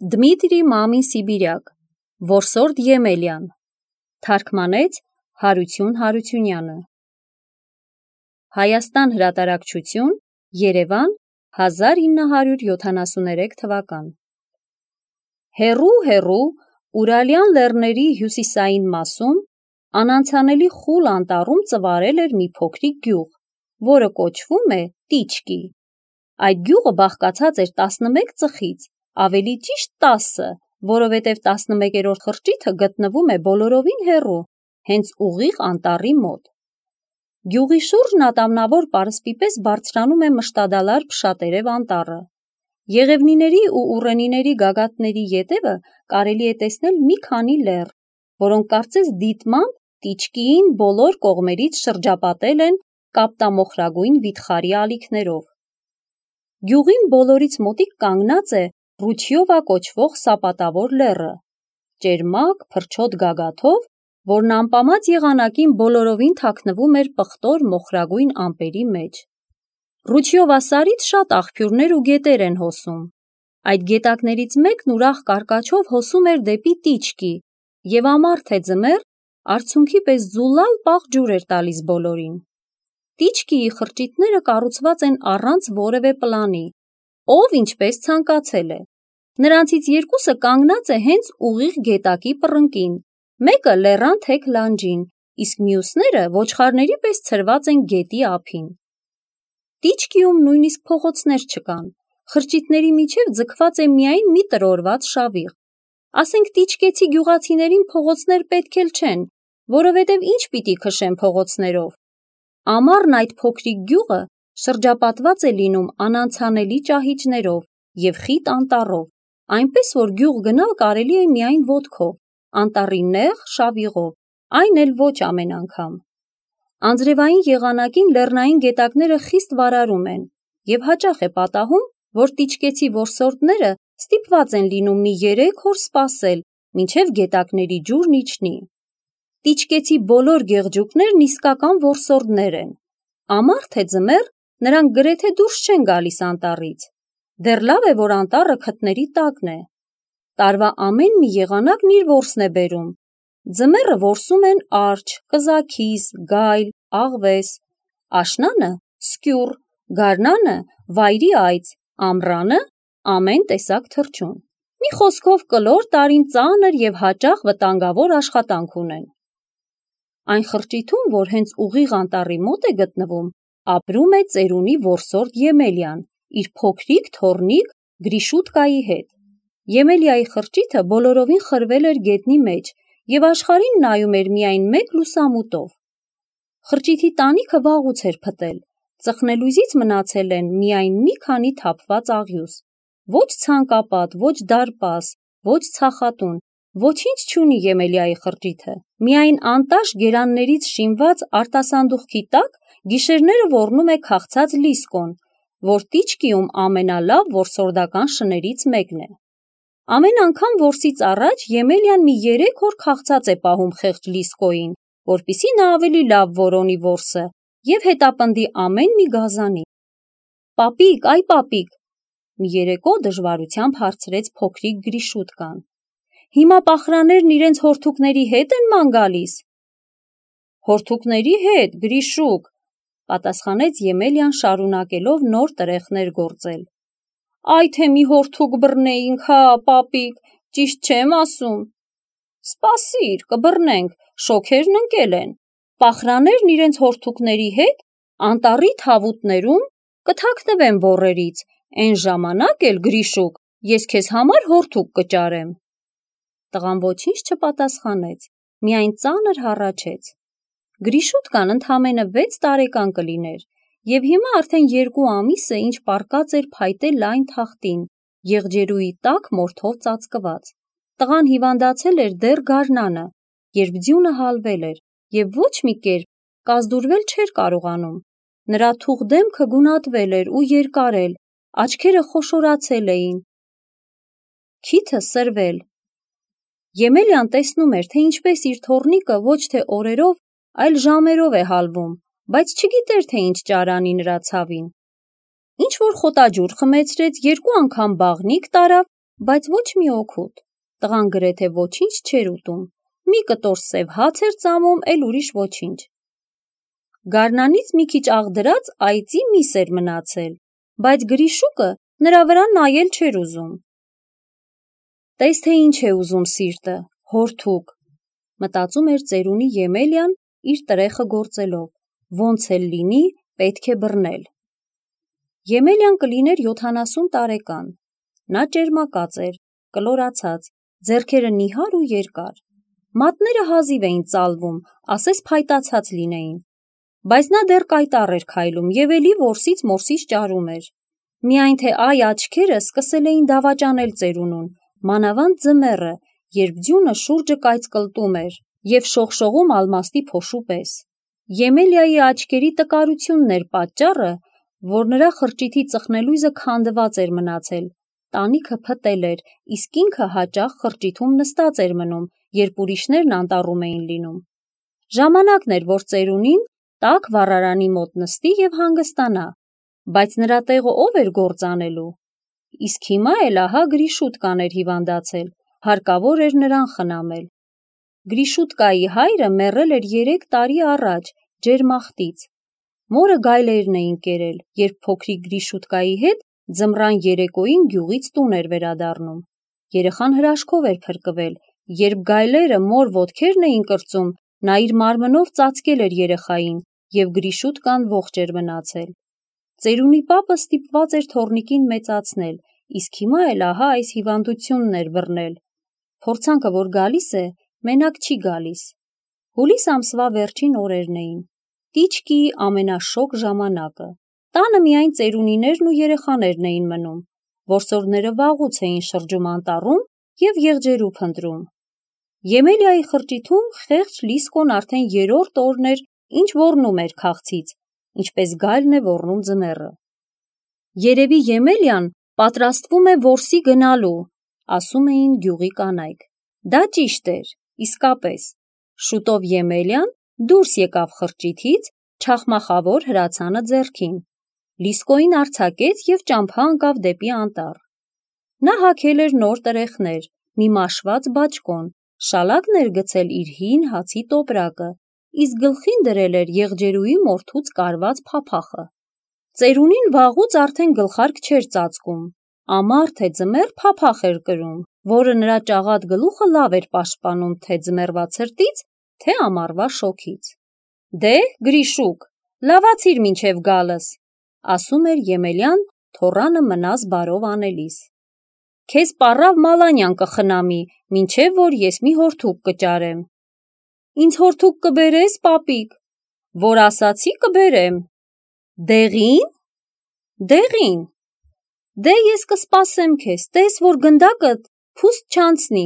Դմիտրի Մամին Սիբիրյակ, Որսորդ Եմելյան, թարգմանեց Հարություն Հարությունյանը։ Հայաստան հրատարակչություն, Երևան, 1973 թվական։ Հեռու Ուրալյան լեռների հյուսիսային մասում, անանցանելի խուլ անտառում ծվարել էր մի փոքրիկ գյուղ, որը կոչվում է Տիչկի։ Այդ գյուղը բաղկացած էր 11 ծխից, ավելի ճիշտ 10, որովհետև 11-րդ խրճիթը գտնվում է բոլորովին հեռու, հենց ուղիղ անտառի մոտ։ Գյուղի շուրջն ատամնավոր պարսպի պես բարձրանում է մշտադալար փշատերև անտառը։ Եղևնիների ու ուռենիների գագաթների ետևը կարելի է տեսնել մի քանի լեռ, որոնք կարծես դիտմամբ Տիչկիին բոլոր կողմերից շրջապատել են կապտամոխրագույն վիթխարի ալիքներով։ Գյուղին բոլորից մոտիկ կանգնած է Ռուչյովա կոչվող սապատավոր լեռը, ճերմակ, փրչոտ գագաթով, որն անպամած եղանակին բոլորովին թաքնվում էր պղտոր մոխրագույն ամպերի մեջ։ Ռուչյովա սարից շատ աղբյուրներ ու գետեր են հոսում։ Այդ գետակներից մեկն ուրախ կարկաչով հոսում էր դեպի Տիչկի, և ամառ թե ձմեռ արցունքի պես զուլալ պաղ ջուր էր տալիս բոլորին։ Տիչկիի խրճիթները կառուցված են առանց որևէ պլանի, ով ինչպես ցանկացել է։ Նրանցից երկուսը կանգնած է հենց ուղիղ գետակի պռնկին, մեկը լեռան թեք լանջին, իսկ մյուսները ոչխարների պես ցրված են գետի ափին։ Տիչկիում նույնիսկ փողոցներ չկան, խրճիթների միջև ձգված է միայն մի տրորված շավիղ։ Ասենք տիչկեցի գյուղացիներին փողոցներ պետք էլ չեն, որովհետև ինչ պիտի քշեն փողոցներով։ Ամառն այդ փոքրիկ գյուղը շրջապատված է լինում անանցանելի ճահիճներով և խիտ անտառով, այնպես որ գյուղ գնալ կարելի է միայն ոտքով, անտառի նեղ շավիղով, այն էլ ոչ ամեն անգամ։ Անձրևային եղանակին լեռնային գետակները խիստ վարարում են, և հաճախ է պատահում, որ տիչկեցի որսորդները ստիպված են լինում մի 3 օր սպասել, մինչև գետակների ջուրն իջնի։ Տիչկեցի բոլոր գեղջուկներն իսկական որսորդներ են։ Ամառ թե ձմեռ նրանք գրեթե դուրս չեն գալիս անտառից։ Դեռ լավ է, որ անտառը քթների տակն է։ Տարվա ամեն մի եղանակն իր որսն է բերում։ Ձմեռը որսում են արջ, կզաքիս, գայլ, աղվես, աշնանը սկյուռ, գարնանը վայրի այծ, ամռանը ամեն տեսակ թռչուն։ Մի խոսքով կլոր տարին ծանր և հաճախ վտանգավոր աշխատանք ունեն։ Այն խրճիթում, որ հենց ուղիղ անտառի մոտ է գտնվում, ապրում է ծերունի որսորդ Եմելյան, իր փոքրիկ թոռնիկ Գրիշուտկայի հետ։ Եմելիայի խրճիթը բոլորովին խրվել էր գետնի մեջ և աշխարհին նայում էր միայն մեկ լուսամուտով։ Խրճիթի տանիքը վաղուց էր փտել, ծխնելույզից մնացել են միայն մի քանի թափված աղյուս։ Ոչ ցանկապատ, ոչ դարպաս, ոչ ցախատուն, ոչինչ չունի Եմելիայի խրճիթը, միայն անտաշ գերաններից շինված արտասանդուղքի տակ գիշերները ոռնում է քաղցած լիսկոն, որ Տիչկիում ամենալավ որսորդական շներից մեկն է։ Ամեն անգամ որսից առաջ Եմելյան մի 3 օր քաղցած է պահում խեղճ լիսկոյին, որպեսզի նա ավելի լավ որոնի որսը և հետապնդի ամեն մի գազանի։ Պապիկ, այ պապիկ, մի երեկո դժվարությամբ հարցրեց փոքրիկ Գրիշուտկան։ Հիմա պախրաններն իրենց հորթուկների հետ են ման գալիս։ Հորթուկների հետ, Գրիշուկ, պատասխանեց Եմելյան շարունակելով նոր տրեխներ գործել։ Այ թե մի հորթուկ բռնեինք, հա, պապիկ, ճիշտ չեմ ասում։ Սպասիր, կբռնենք, շոգերն ընկել են։ Պախրաններն իրենց հորթուկների հետ անտառի թավուտներում կթաքնվեն բոռերից, էն ժամանակ էլ, Գրիշուկ, ես քեզ համար հորթուկ կճարեմ։ Տղան ոչինչ չպատասխանեց, միայն ծանր հառաչեց։ Գրիշուտկան ընդամենը 6 տարեկան կլիներ, և հիմա արդեն 2 ամիս է, ինչ պառկած էր փայտե լայն թախտին, եղջերուի տակ մորթով ծածկված։ Տղան հիվանդացել էր դեռ գարնանը, երբ ձյունը հալվել էր, և ոչ մի կերպ կազդուրվել չէր կարողանում։ Նրա թուխ դեմքը գունատվել էր ու երկարել, աչքերը խոշորացել էին, քիթը սրվել։ Եմելյան տեսնում էր, թե ինչպես իր թոռնիկը ոչ թե օրերով, այլ ժամերով է հալվում, բայց չգիտեր, թե ինչ ճարանի նրա ցավին։ Ինչ-որ խոտաջուր խմեցրեց, 2 անգամ բաղնիք տարավ, բայց ոչ մի օգուտ, տղան գրեթե ոչինչ չէր ուտում, մի կտոր սև հաց էր ծամում, էլ ուրիշ ոչինչ։ Գարնանից մի քիչ աղդրած այծի միս էր մնացել, բայց Գրիշուկը նրա վրա նայել չէր ուզում։ Տես թե ինչ է ուզում սիրտը, հորթուկ, մտածում էր ծերունի Եմելիան իր տրեխը գործելով, ոնց էլ լինի, պետք է բռնել։ Եմելիան կլիներ 70 տարեկան, նա ճերմակած էր, կլորացած, ձեռքերը նիհար ու երկար, մատները հազիվ էին ծալվում, ասես փայտացած լինեին, բայց նա դեռ կայտառ էր քայլում և էլի որսից մորսից ճարում էր, միայն թե այ աչքերը սկսել էին դավաճանել ծերունուն, մանավանդ ձմեռը, երբ ձյունը շուրջը կայծկլտում էր և շողշողում ալմաստի փոշու պես։ Եմելիայի աչքերի տկարությունն էր պատճառը, որ նրա խրճիթի ծխնելույզը քանդված էր մնացել, տանիքը փտել էր, իսկ ինքը հաճախ խրճիթում նստած էր մնում, երբ ուրիշներն անտառում էին լինում։ Ժամանակն էր, որ ծերունին տաք վառարանի մոտ նստի և հանգստանա, բայց նրա տեղը ով էր գործ անելու։ Իսկ հիմա էլ ահա Գրիշուտկան էր հիվանդացել, հարկավոր էր նրան խնամել։ Գրիշուտկայի հայրը մեռել էր 3 տարի առաջ, ջերմախտից։ Մորը գայլերն էին կերել, երբ փոքրիկ Գրիշուտկայի հետ ձմռան երեկոյին գյուղից տուն էր վերադառնում։ Երեխան հրաշքով էր փրկվել, երբ գայլերը մոր ոտքերն էին կրծում, նա իր մարմնով ծածկել էր երեխային և Գրիշուտկան ողջ էր մնացել։ Ծերունի պապը ստիպված էր թոռնիկին մեծացնել, իսկ հիմա էլ ահա այս հիվանդությունն էր բռնել։ Փորձանքը, որ գալիս է, մենակ չի գալիս։ Հուլիս ամսվա վերջին օրերն էին, տիճկիի ամենաշոգ ժամանակը։ Տանը միայն ծերունիներն ու երեխաներն էին մնում, որսորդները վաղուց էին շրջում անտառում և եղջերու փնտրում։ Եմելիայի խրճիթում խեղճ Լիսկոն արդեն 3-րդ օրն էր, ինչ ոռնում էր քաղցից, ինչպես գայլն է ոռնում ձմեռը։ Երևի Եմելիան պատրաստվում է որսի գնալու, ասում էին գյուղի կանայք։ Դա ճիշտ էր, իսկապես։ Շուտով Եմելիան դուրս եկավ խրճիթից, չախմախավոր հրացանը ձեռքին։ Լիսկոին արձակեց և ճամփա ընկավ դեպի անտառ։ Նա հագել էր նոր տրեխներ, մի մաշված բաճկոն, շալակն էր գցել իր հին հացի տոպրակը, իսկ գլխին դրել էր եղջերուի մորթուց կարված փափախը։ Ծերունին վաղուց արդեն գլխարկ չէր ծածկում, ամառ թե ձմեռ փափախ էր կրում, որը նրա ճաղատ գլուխը լավ էր պաշտպանում թե ձմեռվա ցրտից, թե ամառվա շոգից։ Դե, Գրիշուկ, լավացիր մինչև գալս, ասում էր Եմելիան թոռանը մնաս բարով անելիս։ Քեզ պառավ Մալանյան կխնամի, մինչև որ ես մի հորթուկ կճարեմ։ Ինձ հորթուկ կբերես, պապիկ, որ ասացի կբերեմ։ Դեղի՞ն։ Դեղին։ Դե ես կսպասեմ քեզ, տես որ գնդակդ փուստ չանցնի։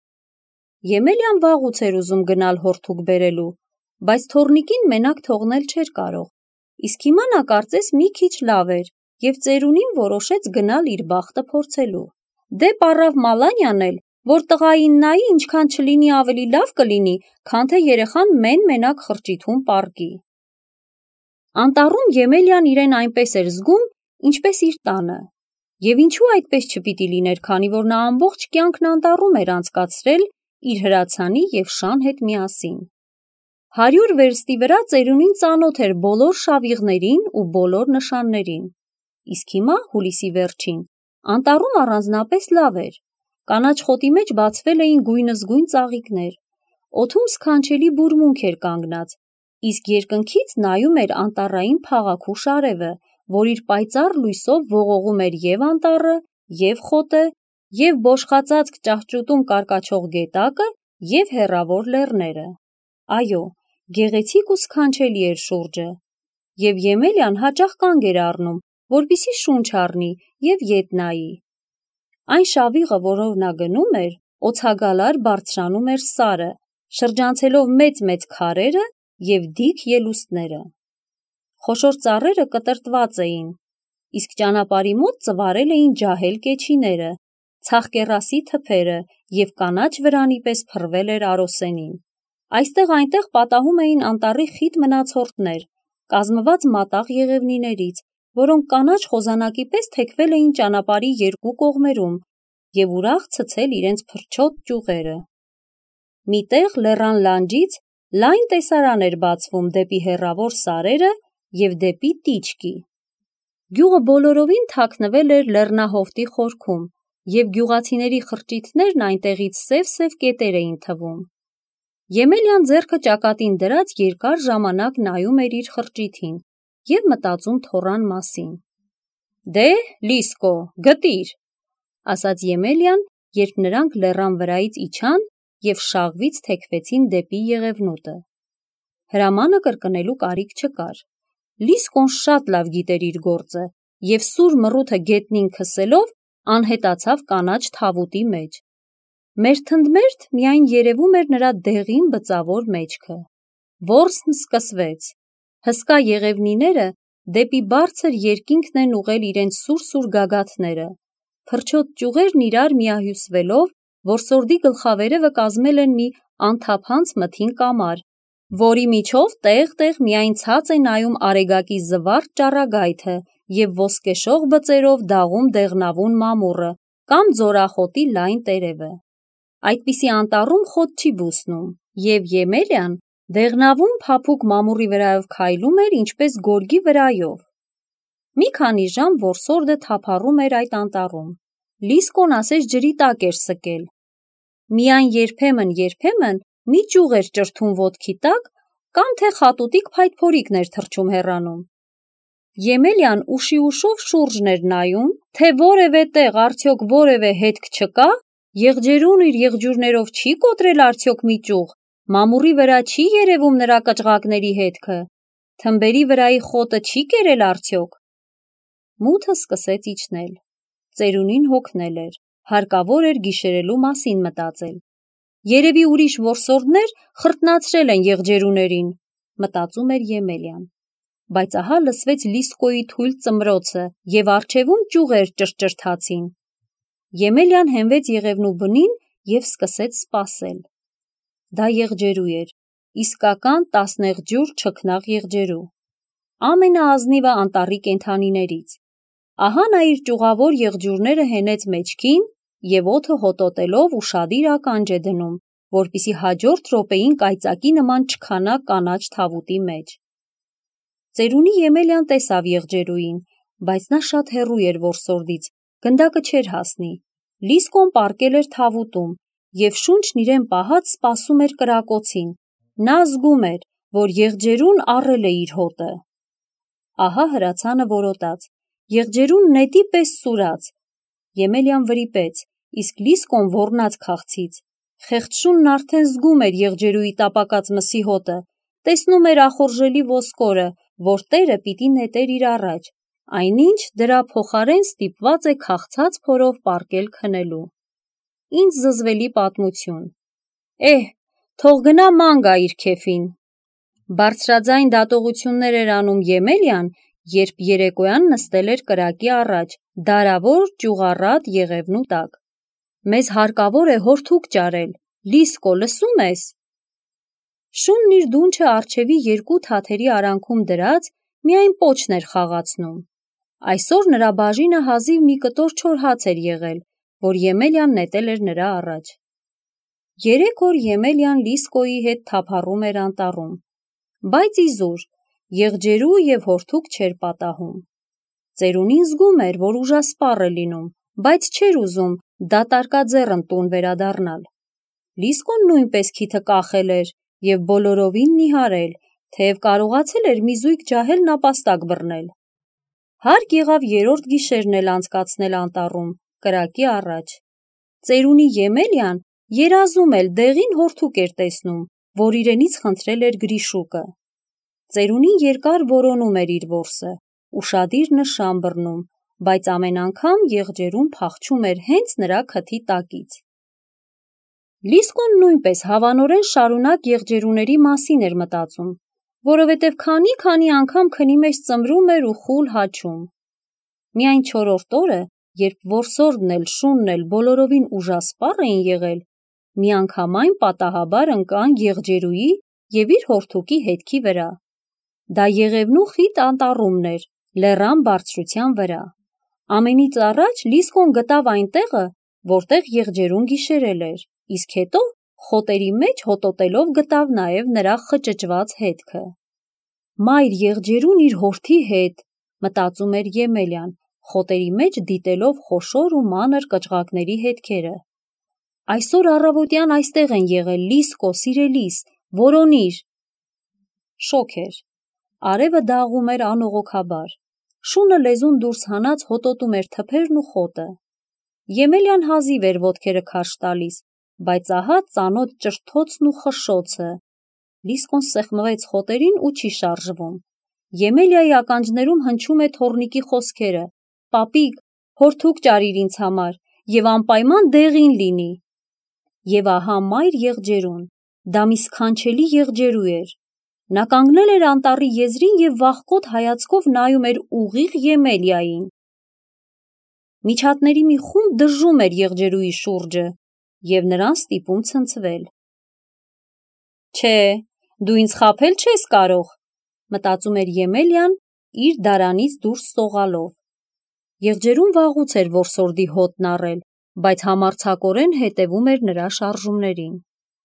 Եմելիան վաղուց էր ուզում գնալ հորթուկ բերելու, բայց թոռնիկին մենակ թողնել չէր կարող, իսկ հիմա նա կարծես մի քիչ լավ էր և ծերունին որոշեց գնալ իր բախտը փորձելու։ Դե պառավ Մալանյան էլ, որ տղային նայի, ինչքան չլինի ավելի լավ կլինի, քան թե երեխան մեն-մենակ խրճիթում պառկի։ Անտառում Եմելիան իրեն այնպես էր զգում, ինչպես իր տանը։ Եվ ինչու այդպես չպիտի լիներ, քանի որ նա ամբողջ կյանքն անտառում էր անցկացրել իր հրացանի և շան հետ միասին։ 100 վերստի վրա ծերունին ծանոթ էր բոլոր շավիղներին ու բոլոր նշաններին։ Իսկ հիմա, հուլիսի վերջին, անտառում առանձնապես լավ էր։ Կանաչ խոտի մեջ բացվել էին գույնզգույն ծաղիկներ։ Օդում սքանչելի բուրմունք էր կանգնած, իսկ երկնքից նայում էր անտառային փաղաքուշ արևը, որ իր պայծառ լույսով ողողում էր և անտառը, և խոտը, և բոշխածածկ ճահճուտում կարկաչող գետակը, և հեռավոր լեռները։ Այո, գեղեցիկ ու սքանչելի էր շուրջը, և Եմելիան հաճախ կանգ էր առնում, որպեսզի շունչ առնի և ետ նայի։ Այն շավիղը, որով նա գնում էր, օձագալար բարձրանում էր սարը, շրջանցելով մեծ-մեծ քարերը և դիք ելուստները։ Խոշոր ծառերը կտրտված էին, իսկ ճանապարհի մոտ ծվարել էին ջահել կեչիները, ցաղկեռասի թփերը և կանաչ վրանի պես փռվել էր արոսենին։ Այստեղ-այնտեղ պատահում էին անտառի խիտ մնացորդներ, կազմված մատաղ եղևնիներից, որոնք կանաչ խոզանակի պես թեքվել էին ճանապարհի երկու կողմերում և ուրախ ցցել իրենց փրչոտ ճյուղերը։ Միտեղ լեռան լանջից լայն տեսարան էր բացվում դեպի հեռավոր սարերը և դեպի Տիչկի։ Գյուղը բոլորովին թաքնվել էր լեռնահովտի խորքում, և գյուղացիների խրճիթներն այնտեղից սև-սև կետեր էին թվում։ Եմելյան ձեռքը ճակատին դրած երկար ժամանակ նայում էր իր խրճիթին և մտածում թոռան մասին։ «Դե, Լիսկո, գտիր», ասաց Եմելյան, երբ նրանք լեռան վրայից իջան և շաղվից թեքվեցին դեպի եղևնուտը։ Հրամանը կրկնելու կարիք չկար։ Լիսկոն շատ լավ գիտեր իր գործը և սուր մռութը գետնին քսելով անհետացավ կանաչ թավուտի մեջ։ Մերթընդմերթ միայն երևում էր նրա դեղին բծավոր մեջքը։ Որսն սկսվեց։ Հսկա եղևնիները դեպի բարձր երկինքն են ուղղել իրենց սուր-սուր գագաթները։ Փրչոտ ճյուղերն իրար միահյուսվելով որսորդի գլխավերևը կազմել են մի անթափանց մթին կամար, որի միջով տեղ-տեղ միայն ցած է նայում արեգակի զվարթ ճառագայթը և ոսկեշող բծերով դաղում դեղնավուն մամուռը կամ ձորախոտի լայն տերևը։ Այդպիսի անտառում խոտ չի բուսնում, և Եմելյան դեղնավուն փափուկ մամուռի վրայով քայլում էր ինչպես գորգի վրայով։ Մի քանի ժամ որսորդը թափառում էր այդ անտառում։ Լիսկոն ասես ջրի տակ էր սկել։ Միայն երբեմն մի ճյուղ էր ճրթում ոտքի տակ կամ թե խատուտիկ փայտփորիկն էր թռչում հեռանում։ Եմելյան ուշի ուշով շուրջն էր նայում, թե որևէ տեղ արդյոք որևէ հետք չկա, եղջերուն իր եղջյուրներով չի կոտրել արդյոք մի ճյուղ, մամուռի վրա չի երևում նրա կճղակների հետքը, թմբերի վրայի խոտը չի կերել արդյոք։ Մութը սկսեց իջնել։ Ծերունին հոգնել էր, հարկավոր էր գիշերելու մասին մտածել։ Երևի ուրիշ որսորդներ խրտնացրել են եղջերուներին, մտածում էր Եմելյան։ Բայց ահա լսվեց Լիսկոյի թույլ ծմրոցը և առջևում ճյուղեր ճրճրթացին։ Եմելյան հենվեց եղևնու բնին և սկսեց սպասել։ Դա եղջերու էր, իսկական տասնեղջյուր չքնաղ եղջերու, ամենաազնիվը անտառի կենդանիներից։ Ահա նա իր ճյուղավոր եղջյուրները հենեց մեջքին և օդը հոտոտելով ուշադիր ականջ է դնում, որպեսզի հաջորդ րոպեին կայծակի նման չքանա կանաչ թավուտի մեջ։ Ծերունի Եմելյան տեսավ եղջերուին, բայց նա շատ հեռու էր որսորդից, գնդակը չէր հասնի։ Լիսկոն պառկել էր թավուտում և շունչն իրեն պահած սպասում էր կրակոցին։ Նա զգում էր, որ եղջերուն առել է իր հոտը։ Ահա հրացանը որոտաց։ Եղջերուն նետի պես սուրաց։ Եմելյան վրիպեց, իսկ Լիսկոն ոռնաց քաղցից։ Խեղճ շունն արդեն զգում էր եղջերուի տապակած մսի հոտը, տեսնում էր ախորժելի ոսկորը, որ տերը պիտի նետեր իր առաջ, այնինչ դրա փոխարեն ստիպված է քաղցած փորով պառկել քնելու։ Ինչ զզվելի պատմություն։ Էհ, թող գնա ման գա իր քեֆին։ Բարձրաձայն դատողություններ էր անում Եմելյան, երբ երեկոյան նստել էր կրակի առաջ, դարավոր ճյուղառատ եղևնու տակ։ Մեզ հարկավոր է հորթուկ ճարել, Լիսկո, լսում ես։ Շունն իր դունչը առջևի երկու թաթերի արանքում դրած միայն պոչն էր խաղացնում։ Այսօր նրա բաժինը հազիվ մի կտոր չոր հաց էր եղել, որ Եմելյան նետել էր նրա առաջ։ 3 օր Եմելյան Լիսկոյի հետ թափառում էր անտառում, բայց իզուր, եղջերու և հորթուկ չէր պատահում։ Ծերունին զգում էր, որ ուժասպառ է լինում, բայց չէր ուզում դատարկաձեռն տուն վերադառնալ։ Լիսկոն նույնպես քիթը կախել էր և բոլորովին նիհարել, թեև կարողացել էր մի զույգ ջահել նապաստակ բռնել։ Հարկ եղավ երրորդ գիշերն էլ անցկացնել անտառում, կրակի առաջ։ Ծերունի Եմելյան երազում էլ դեղին հորթուկ էր տեսնում, որ իրենից խնդրել էր Գրիշուկը։ Ծերունին երկար որոնում էր իր որսը, ուշադիր նշան բռնում, բայց ամեն անգամ եղջերուն փախչում էր հենց նրա քթի տակից։ Լիսկոն նույնպես հավանորեն շարունակ եղջերուների մասին էր մտածում, որովհետև քանի անգամ քնի մեջ ծմրում էր ու խուլ հաչում։ Միայն 4-րդ օրը, երբ որսորդն էլ շունն էլ բոլորովին ուժասպառ էին եղել, միանգամայն պատահաբար ընկան եղջերուի և իր հորթուկի հետքի վրա։ Դա եղևնու խիտ անտառումն էր, լեռան բարձրության վրա։ Ամենից առաջ Լիսկոն գտավ այն տեղը, որտեղ եղջերուն գիշերել էր, իսկ հետո խոտերի մեջ հոտոտելով գտավ նաև նրա խճճված հետքը։ Մայր եղջերուն իր հորթի հետ, մտածում էր Եմելյան, խոտերի մեջ դիտելով խոշոր ու մանր կճղակների հետքերը։ Այսօր առավոտյան այստեղ են եղել, Լիսկո, սիրելիս, որոնիր։ Շոգ էր։ Արևը դաղում էր անողոքաբար։ Շունը լեզուն դուրս հանած հոտոտում էր թփերն ու խոտը։ Եմելյան հազիվ էր ոտքերը քարշ տալիս, բայց ահա ծանոթ ճրթոցն ու խշշոցը։ Լիսկոն սեղմվեց խոտերին ու չի շարժվում։ Եմելիայի ականջներում հնչում է թոռնիկի խոսքերը. «Պապիկ, հորթուկ ճարիր ինձ համար և անպայման դեղին լինի»։ Եվ ահա մայր եղջերուն, դա մի սքանչելի եղջերու էր։ Նա կանգնել էր անտառի եզրին և վախկոտ հայացքով նայում էր ուղիղ Եմելիային։ Միջատների մի խումբ դժում էր եղջերուի շուրջը և նրան ստիպում ցնցվել։ «Չէ, դու ինձ խաբել չես կարող», մտածում էր Եմելիան իր դարանից դուրս սողալով։ Եղջերուն վաղուց էր որսորդի հոտն առել, բայց համարձակորեն հետևում էր նրա շարժումներին։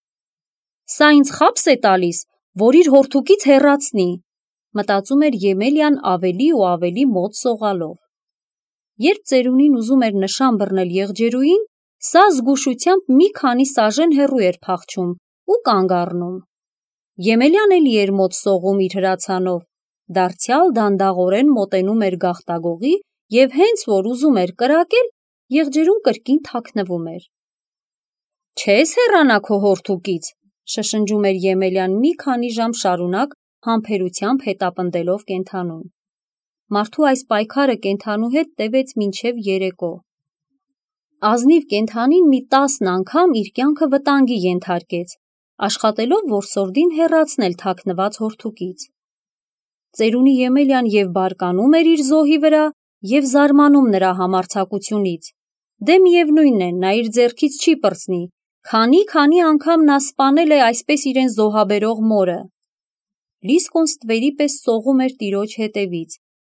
«Սա ինձ խաբս է տալիս, որ իր հորթուկից հեռացնի», մտածում էր Եմելիան ավելի ու ավելի մոտ սողալով։ Երբ ծերունին ուզում էր նշան բռնել եղջերուին, սա զգուշությամբ մի քանի սաժեն հեռու էր փախչում ու կանգ առնում։ Եմելյան էլի էր մոտ սողում իր հրացանով, դարձյալ դանդաղորեն մոտենում էր գաղտագողի և հենց որ ուզում էր կրակել, եղջերուն կրկին թաքնվում էր։ «Չես հեռանա քո հորթուկից», շշնջում էր Եմելյան մի քանի ժամ շարունակ համբերությամբ հետապնդելով կենդանուն։ Մարդու այս պայքարը կենդանու հետ տևեց մինչև երեկո։ Ազնիվ կենդանին մի 10 անգամ իր կյանքը վտանգի ենթարկեց, աշխատելով որսորդին հեռացնել թաքնված հորթուկից։ Ծերունի Եմելյան և բարկանում էր իր զոհի վրա, և զարմանում նրա համարձակությունից։ Դե միևնույն է, նա իր ձեռքից չի պրծնի, քանի անգամ նա սպանել է այսպես իրեն զոհաբերող մորը։ Լիսկոն ստվերի պես սողում էր տիրոջ հետևից,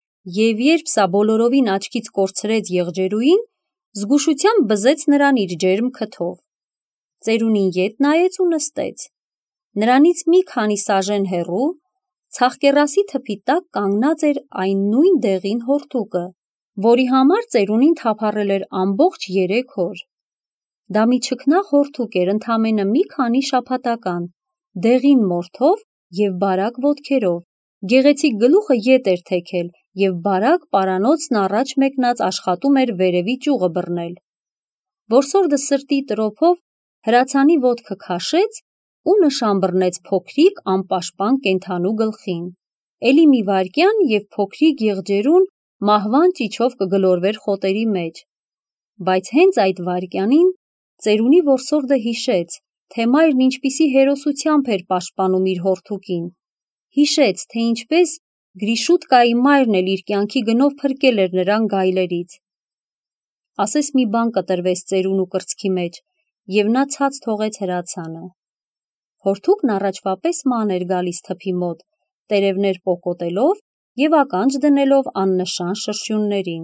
և երբ սա բոլորովին աչքից կորցրեց եղջերուին, զգուշությամբ բզեց նրան իր ջերմ քթով։ Ծերունին ետ նայեց ու նստեց։ Նրանից մի քանի սաժեն հեռու, ցախկեռասի թփի տակ կանգնած էր այն նույն դեղին հորթուկը, որի համար ծերունին թափառել էր ամբողջ 3 օր։ Դա մի չքնաղ հորթուկ էր ընդամենը մի քանի շաբաթական, դեղին մորթով և բարակ ոտքերով, գեղեցիկ գլուխը ետ էր թեքել և բարակ պարանոցն առաջ մեկնած աշխատում էր վերևի ճյուղը բռնել։ Որսորդը սրտի տրոփով հրացանի ոտքը քաշեց ու նշան բռնեց փոքրիկ անպաշտպան կենդանու գլխին։ Էլի մի վայրկյան և փոքրիկ եղջերուն մահվան ճիչով կգլորվեր խոտերի մեջ։ Բայց հենց այդ վայրկյանին ծերունի որսորդը հիշեց, թե մայրն ինչպիսի հերոսությամբ էր պաշտպանում իր հորթուկին։ Հիշեց, թե ինչպես Գրիշուտկայի մայրն էլ իր կյանքի գնով փրկել էր նրան գայլերից։ Ասես մի բան կտրվեց ծերունու կրծքի մեջ, և նա ցած թողեց հրացանը։ Հորթուկն առաջվա պես ման էր գալիս թփի մոտ, տերևներ պոկոտելով և ականջ դնելով աննշան շրշյուններին։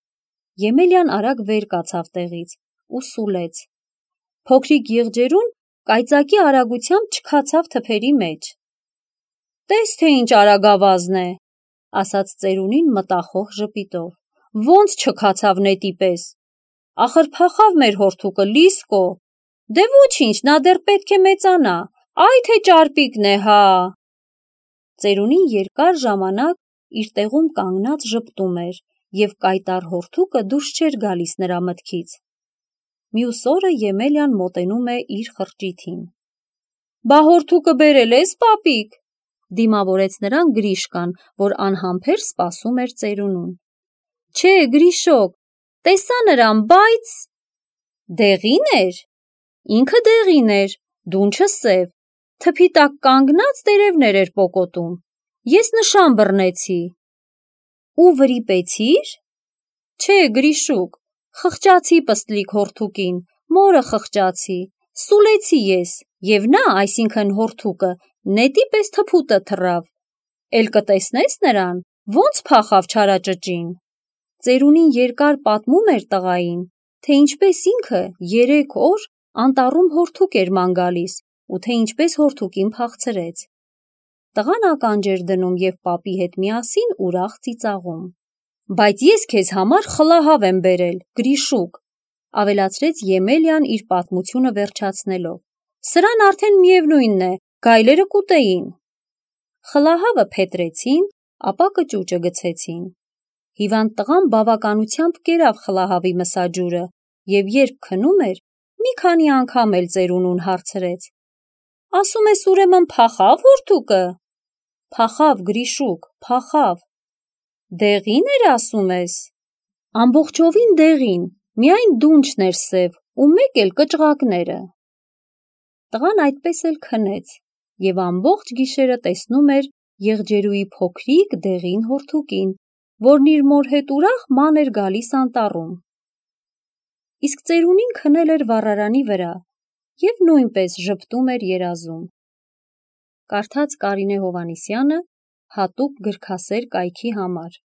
Եմելյան արագ վեր կացավ տեղից ու սուլեց։ Փոքրիկ եղջերուն կայծակի արագությամբ չքացավ թփերի մեջ։ «Տես թե ինչ արագավազն է», ասաց ծերունին մտախոհ ժպիտով։ «Ոնց չքացավ նետի պես։ Ախր փախավ մեր հորթուկը, Լիսկո։ Դե ոչինչ, նա դեռ պետք է մեծանա, այ թե ճարպիկն է, հա»։ Ծերունին երկար ժամանակ իր տեղում կանգնած ժպտում էր, և կայտառ հորթուկը դուրս չէր գալիս նրա մտքից։ Մյուս օրը Եմելյան մոտենում է իր խրճիթին։ «Բա հորթուկը բերել ես, պապիկ», դիմավորեց նրան Գրիշկան, որ անհամբեր սպասում էր ծերունուն։ «Չէ, Գրիշոկ, տեսա նրան, բայց…» «Դեղի՞ն էր»։ «Ինքը դեղին էր, դունչը սև, թփի տակ կանգնած տերևներ էր պոկոտում։ Ես նշան բռնեցի»։ «Ու վրիպեցի՞ր»։ «Չէ, Գրիշուկ, խղճացի պստլիկ հորթուկին, մորը խղճացի, սուլեցի ես, և նա, այսինքն հորթուկը, նետի պես թփուտը թռավ։ Էլ կտեսնես նրան, ոնց փախավ չարաճճին»։ Ծերունին երկար պատմում էր տղային, թե ինչպես ինքը 3 օր անտառում հորթուկ էր ման գալիս ու թե ինչպես հորթուկին փախցրեց։ Տղան ականջ էր դնում և պապի հետ միասին ուրախ ծիծաղում։ «Բայց ես քեզ համար խլահավ եմ բերել, Գրիշուկ», ավելացրեց Եմելիան իր պատմությունը վերջացնելով։ «Սրան արդեն միևնույնն է, գայլերը կուտեին»։ Խլահավը փետրեցին, ապա կճուճը գցեցին։ Հիվանդ տղան բավականությամբ կերավ խլահավի մսաջուրը և երբ քնում էր, մի քանի անգամ էլ ծերունուն հարցրեց. «Ասում ես ուրեմն փախավ հորթուկը»։ «Փախավ, Գրիշուկ, փախավ»։ «Դեղի՞ն էր ասում ես»։ «Ամբողջովին դեղին, միայն դունչն էր սև ու մեկ էլ կճղակները»։ Տղան այդպես էլ քնեց և ամբողջ գիշերը տեսնում էր եղջերուի փոքրիկ դեղին հորթուկին, որն իր մոր հետ ուրախ ման էր գալիս անտառում։ Իսկ ծերունին քնել էր վառարանի վրա և նույնպես ժպտում էր երազում։ Կարդաց Կարինե Հովհաննիսյանը հատուկ գրքասեր կայքի համար։